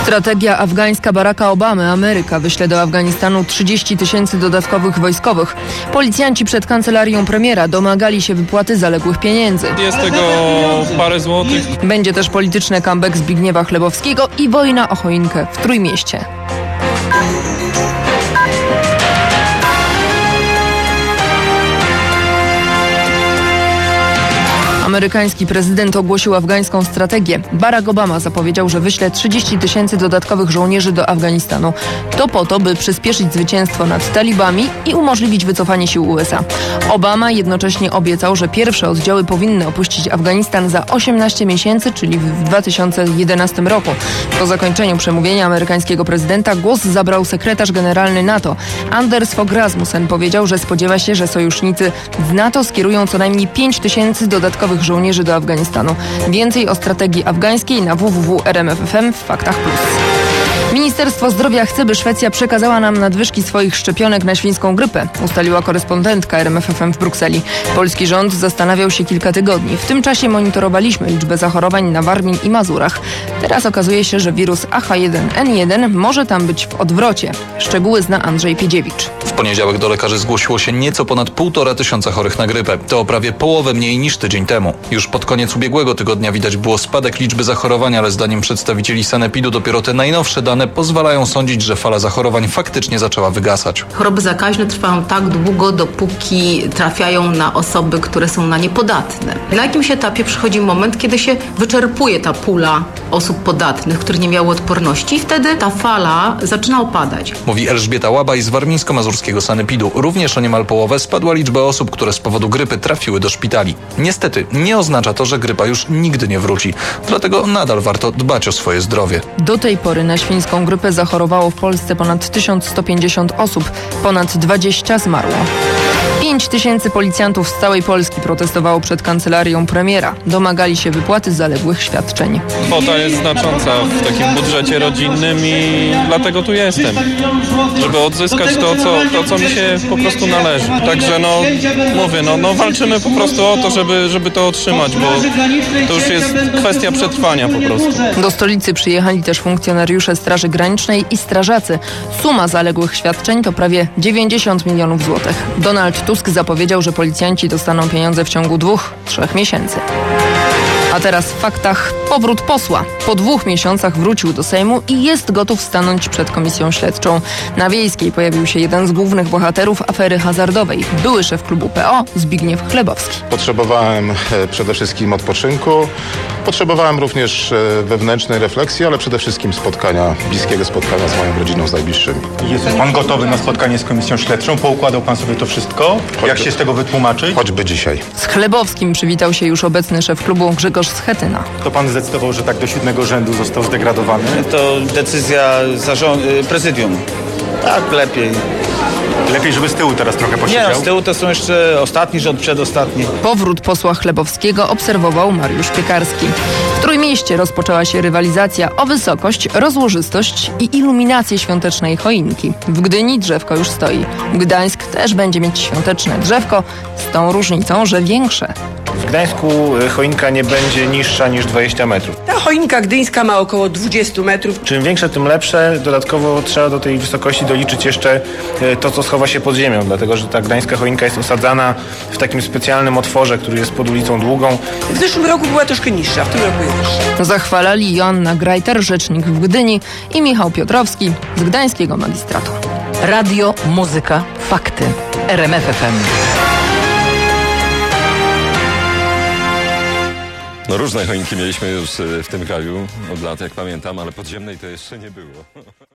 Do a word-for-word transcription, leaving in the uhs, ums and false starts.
Strategia afgańska Baracka Obamy. Ameryka wyśle do Afganistanu trzydzieści tysięcy dodatkowych wojskowych. Policjanci przed kancelarią premiera domagali się wypłaty zaległych pieniędzy. Jest tego parę złotych. Będzie też polityczny comeback Zbigniewa Chlebowskiego i wojna o choinkę w Trójmieście. Amerykański prezydent ogłosił afgańską strategię. Barack Obama zapowiedział, że wyśle trzydzieści tysięcy dodatkowych żołnierzy do Afganistanu. To po to, by przyspieszyć zwycięstwo nad talibami i umożliwić wycofanie sił U S A. Obama jednocześnie obiecał, że pierwsze oddziały powinny opuścić Afganistan za osiemnaście miesięcy, czyli w dwa tysiące jedenastym roku. Po zakończeniu przemówienia amerykańskiego prezydenta głos zabrał sekretarz generalny NATO. Anders Fogh Rasmussen powiedział, że spodziewa się, że sojusznicy z NATO skierują co najmniej pięć tysięcy dodatkowych żołnierzy do Afganistanu. Więcej o strategii afgańskiej na w w w kropka r m f f m w Faktach Plus. Ministerstwo Zdrowia chce, by Szwecja przekazała nam nadwyżki swoich szczepionek na świńską grypę, ustaliła korespondentka R M F F M w Brukseli. Polski rząd zastanawiał się kilka tygodni. W tym czasie monitorowaliśmy liczbę zachorowań na Warmii i Mazurach. Teraz okazuje się, że wirus A H jeden N jeden może tam być w odwrocie. Szczegóły zna Andrzej Piedziewicz. W poniedziałek do lekarzy zgłosiło się nieco ponad półtora tysiąca chorych na grypę. To o prawie połowę mniej niż tydzień temu. Już pod koniec ubiegłego tygodnia widać było spadek liczby zachorowań, ale zdaniem przedstawicieli sanepidu dopiero te najnowsze dane pozwalają sądzić, że fala zachorowań faktycznie zaczęła wygasać. Choroby zakaźne trwają tak długo, dopóki trafiają na osoby, które są na nie podatne. Na jakimś etapie przychodzi moment, kiedy się wyczerpuje ta pula osób podatnych, które nie miały odporności i wtedy ta fala zaczyna opadać. Mówi Elżbieta Łabaj z warmińsko-mazurskiego sanepidu. Również o niemal połowę spadła liczba osób, które z powodu grypy trafiły do szpitali. Niestety nie oznacza to, że grypa już nigdy nie wróci. Dlatego nadal warto dbać o swoje zdrowie. Do tej pory na świńską grypę zachorowało w Polsce ponad tysiąc sto pięćdziesiąt osób. Ponad dwadzieścia zmarło. pięć tysięcy policjantów z całej Polski protestowało przed kancelarią premiera. Domagali się wypłaty zaległych świadczeń. Kwota jest znacząca w takim budżecie rodzinnym i dlatego tu jestem, żeby odzyskać to, co, to, co mi się po prostu należy. Także no, mówię, no, no walczymy po prostu o to, żeby, żeby to otrzymać, bo to już jest kwestia przetrwania po prostu. Do stolicy przyjechali też funkcjonariusze Straży Granicznej i strażacy. Suma zaległych świadczeń to prawie dziewięćdziesiąt milionów złotych. Donald Tusk zapowiedział, że policjanci dostaną pieniądze w ciągu dwóch, trzech miesięcy. A teraz w faktach powrót posła. Po dwóch miesiącach wrócił do Sejmu i jest gotów stanąć przed komisją śledczą. Na Wiejskiej pojawił się jeden z głównych bohaterów afery hazardowej. Były szef klubu P O Zbigniew Chlebowski. Potrzebowałem przede wszystkim odpoczynku. Potrzebowałem również wewnętrznej refleksji, ale przede wszystkim spotkania, bliskiego spotkania z moją rodziną, z najbliższymi. Jest pan gotowy na spotkanie z komisją śledczą? Poukładał pan sobie to wszystko? Choćby, Jak się z tego wytłumaczyć? Choćby dzisiaj. Z Chlebowskim przywitał się już obecny szef klubu Grzegorz Schetyna. To pan zdecydował, że tak do siódmego rzędu został zdegradowany? To decyzja zarząd... prezydium. Tak, lepiej. Lepiej, żeby z tyłu teraz trochę posiedział? Nie, no, z tyłu to są jeszcze ostatni rząd, przedostatni. Powrót posła Chlebowskiego obserwował Mariusz Piekarski. W Trójmieście rozpoczęła się rywalizacja o wysokość, rozłożystość i iluminację świątecznej choinki. W Gdyni drzewko już stoi. Gdańsk też będzie mieć świąteczne drzewko, z tą różnicą, że większe. W Gdańsku choinka nie będzie niższa niż dwadzieścia metrów. Ta choinka gdyńska ma około dwadzieścia metrów. Czym większe, tym lepsze. Dodatkowo trzeba do tej wysokości doliczyć jeszcze to, co schowa się pod ziemią, dlatego że ta gdańska choinka jest osadzana w takim specjalnym otworze, który jest pod ulicą Długą. W zeszłym roku była troszkę niższa, w tym roku jest wyższa. Zachwalali Joanna Grajter, rzecznik w Gdyni, i Michał Piotrowski z gdańskiego magistratu. Radio, muzyka, fakty. R M F F M. No różne choinki mieliśmy już w tym kraju od lat, jak pamiętam, ale podziemnej to jeszcze nie było.